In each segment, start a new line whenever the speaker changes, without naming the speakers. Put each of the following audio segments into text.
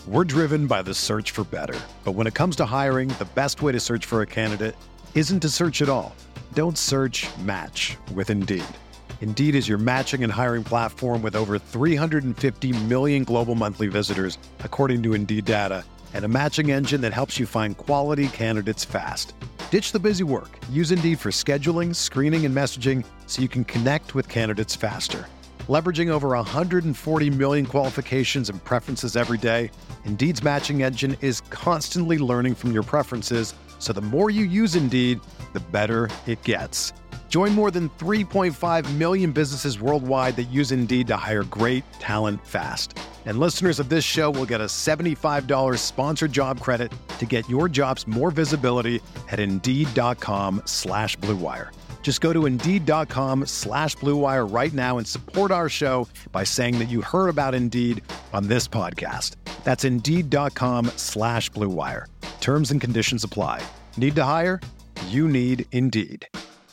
We're driven by the search for better. But when it comes to hiring, the best way to search for a candidate isn't to search at all. Don't search, match with Indeed. Indeed is your matching and hiring platform with over 350 million global monthly visitors, according to Indeed data, and a matching engine that helps you find quality candidates fast. Ditch the busy work. Use Indeed for scheduling, screening, and messaging so you can connect with candidates faster. Leveraging over 140 million qualifications and preferences every day, Indeed's matching engine is constantly learning from your preferences, so the more you use Indeed, the better it gets. Join more than 3.5 million businesses worldwide that use Indeed to hire great talent fast. And listeners of this show will get a $75 sponsored job credit to get your jobs more visibility at Indeed.com/Blue Wire. Just go to Indeed.com/Blue Wire right now and support our show by saying that you heard about Indeed on this podcast. That's Indeed.com/Blue Wire. Terms and conditions apply. Need to hire? You need Indeed.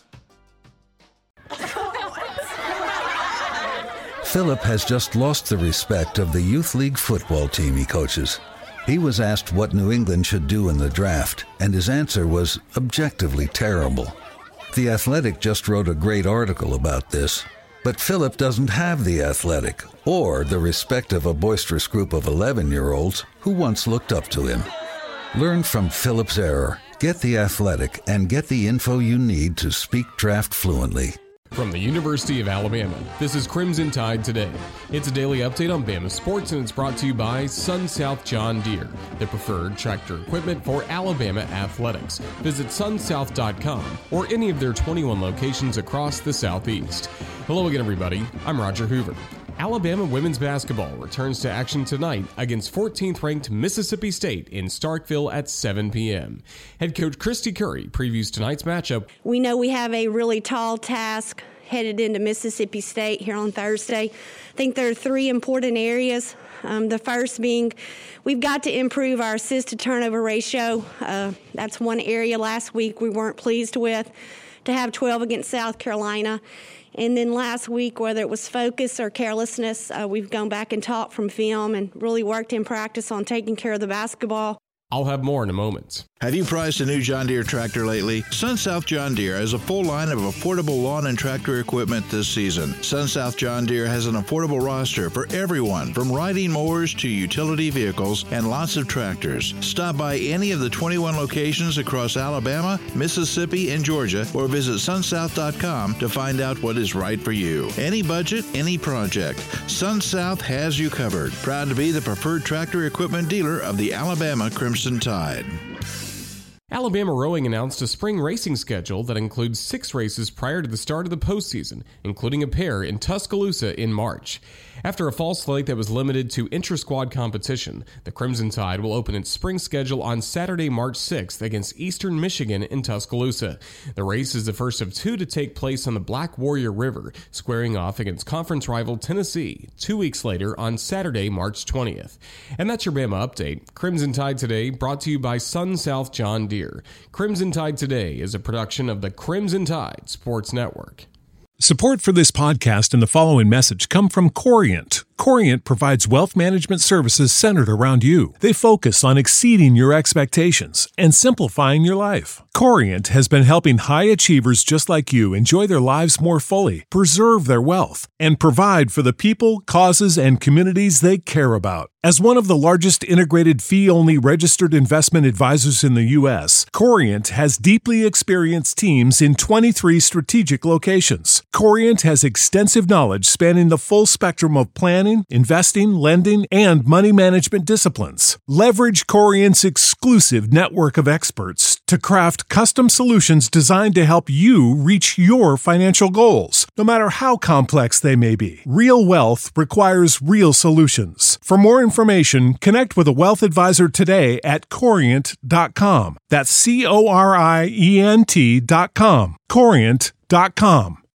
Philip has just lost the respect of the Youth League football team he coaches. He was asked what New England should do in the draft, and his answer was objectively terrible. The Athletic just wrote a great article about this, but Philip doesn't have The Athletic or the respect of a boisterous group of 11-year-olds who once looked up to him. Learn from Philip's error. Get The Athletic and get the info you need to speak draft fluently.
From the University of Alabama, this is Crimson Tide Today. It's a daily update on Bama sports, and it's brought to you by SunSouth John Deere, the preferred tractor equipment for Alabama athletics. Visit sunsouth.com or any of their 21 locations across the Southeast. Hello again, everybody. I'm Roger Hoover. Alabama women's basketball returns to action tonight against 14th-ranked Mississippi State in Starkville at 7 p.m. Head coach Christy Curry previews tonight's matchup.
We know we have a really tall task headed into Mississippi State here on Thursday. I think there are three important areas. The first being we've got to improve our assist-to-turnover ratio. That's one area last week we weren't pleased with, to have 12 against South Carolina. And then last week, whether it was focus or carelessness, we've gone back and talked from film and really worked in practice on taking care of the basketball.
I'll have more in a moment.
Have you priced a new John Deere tractor lately? SunSouth John Deere has a full line of affordable lawn and tractor equipment this season. SunSouth John Deere has an affordable roster for everyone, from riding mowers to utility vehicles and lots of tractors. Stop by any of the 21 locations across Alabama, Mississippi, and Georgia, or visit sunsouth.com to find out what is right for you. Any budget, any project. SunSouth has you covered. Proud to be the preferred tractor equipment dealer of the Alabama Crimson Tide.
Alabama Rowing announced a spring racing schedule that includes 6 races prior to the start of the postseason, including a pair in Tuscaloosa in March. After a fall slate that was limited to intra-squad competition, the Crimson Tide will open its spring schedule on Saturday, March 6th against Eastern Michigan in Tuscaloosa. The race is the first of 2 to take place on the Black Warrior River, squaring off against conference rival Tennessee 2 weeks later on Saturday, March 20th. And that's your Bama update. Crimson Tide Today, brought to you by SunSouth John Deere. Crimson Tide Today is a production of the Crimson Tide Sports Network.
Support for this podcast and the following message come from Corient. Corient provides wealth management services centered around you. They focus on exceeding your expectations and simplifying your life. Corient has been helping high achievers just like you enjoy their lives more fully, preserve their wealth, and provide for the people, causes, and communities they care about. As one of the largest integrated fee-only registered investment advisors in the U.S., Corient has deeply experienced teams in 23 strategic locations. Corient has extensive knowledge spanning the full spectrum of planning, investing, lending, and money management disciplines. Leverage Corient's exclusive network of experts to craft custom solutions designed to help you reach your financial goals, no matter how complex they may be. Real wealth requires real solutions. For more information, connect with a wealth advisor today at Corient.com. That's Corient.com. Corient.com.